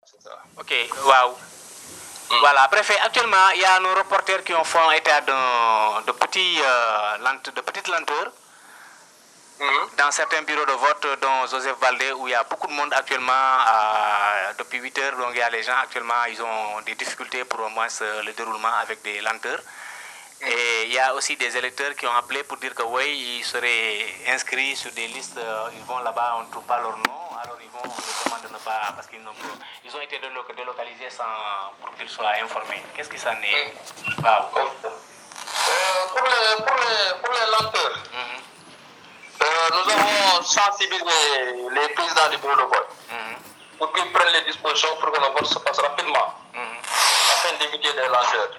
c'est ça. Ok, waouh. Voilà, préfet, actuellement, il y a nos reporters qui ont fait état de petites lenteurs dans certains bureaux de vote, dont Joseph Baldé, où il y a beaucoup de monde actuellement, depuis 8 heures, donc il y a les gens actuellement, ils ont des difficultés pour au moins le déroulement avec des lenteurs. Et il y a aussi des électeurs qui ont appelé pour dire que oui, ils seraient inscrits sur des listes, ils vont là-bas, on ne trouve pas leur nom, alors on leur demande de ne pas, parce qu'ils ont été délocalisés pour qu'ils soient informés. Qu'est-ce que ça n'est pas Pour les lenteurs, nous avons sensibilisé les présidents du bureau de vote pour qu'ils prennent les dispositions pour que le vote se passe rapidement, afin d'éviter des lenteurs.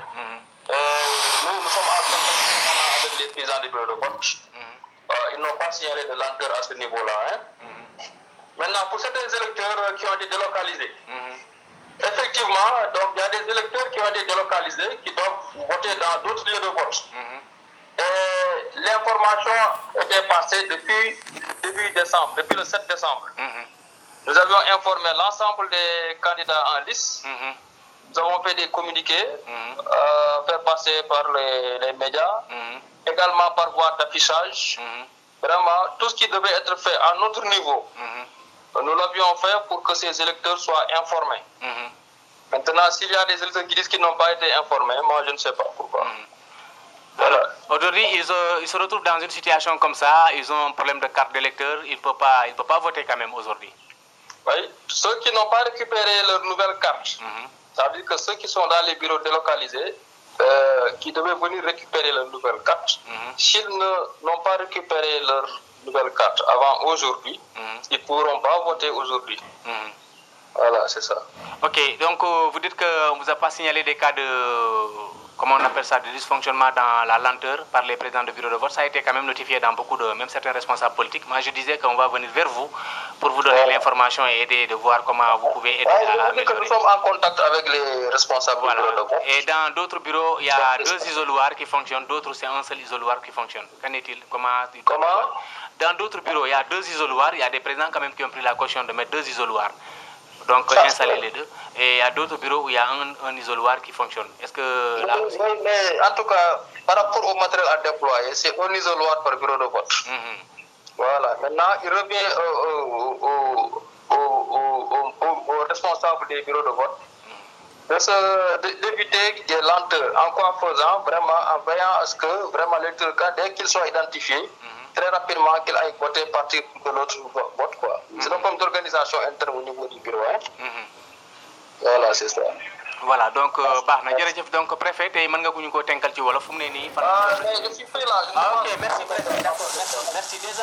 Nous sommes en contact avec les présidents du bureau de vote. Ils n'ont pas signalé de lenteur à ce niveau-là. Maintenant, pour certains électeurs qui ont été délocalisés, effectivement, donc il y a des électeurs qui ont été délocalisés qui doivent voter dans d'autres lieux de vote. Et l'information était passée depuis début décembre, depuis le 7 décembre. Nous avions informé l'ensemble des candidats en liste. Nous avons fait des communiqués, fait passer par les médias, également par voie d'affichage. Vraiment, tout ce qui devait être fait à notre niveau, nous l'avions fait pour que ces électeurs soient informés. Maintenant, s'il y a des électeurs qui disent qu'ils n'ont pas été informés, moi je ne sais pas pourquoi. Voilà. Aujourd'hui, ils se retrouvent dans une situation comme ça, ils ont un problème de carte d'électeur, ils ne peuvent pas voter quand même aujourd'hui. Oui, ceux qui n'ont pas récupéré leur nouvelle carte, ça veut dire que ceux qui sont dans les bureaux délocalisés, qui devaient venir récupérer leur nouvelle carte, s'ils n'ont pas récupéré leur nouvelle carte avant aujourd'hui, ils ne pourront pas voter aujourd'hui. Voilà, c'est ça. Ok, donc vous dites qu'on ne vous a pas signalé des cas de, comment on appelle ça, de dysfonctionnement dans la lenteur par les présidents de bureau de vote. Ça a été quand même notifié dans beaucoup de, même certains responsables politiques. Moi, je disais qu'on va venir vers vous pour vous donner l'information et aider de voir comment vous pouvez aider à améliorer. Nous sommes en contact avec les responsables du bureau de vote. Et dans d'autres bureaux, il y a 2 isoloirs qui fonctionnent, d'autres c'est un seul isoloir qui fonctionne. Qu'en est-il? Comment? Dans d'autres bureaux, il y a 2 isoloirs, il y a des présidents quand même qui ont pris la caution de mettre 2 isoloirs. Donc installer les 2. Et il y a d'autres bureaux où il y a un isoloir qui fonctionne. Est-ce que là aussi... Mais en tout cas, par rapport au matériel à déployer, c'est un isoloir par bureau de vote. Voilà. Maintenant, il revient aux responsables des bureaux de vote d'éviter des lenteurs. En quoi faisant? Vraiment, en veillant à ce que vraiment l'électeur, dès qu'il soit identifié, très rapidement qu'il aille voter partir de l'autre vote, quoi. C'est un problème d'organisation interne au niveau du bureau. Voilà, c'est ça. Voilà, donc donc préfet, tey mën nga ko ñu ko tenkal ci wolof fu mu ne nii. Mais je suis pris là. Ok, merci préfet. D'accord, merci déjà.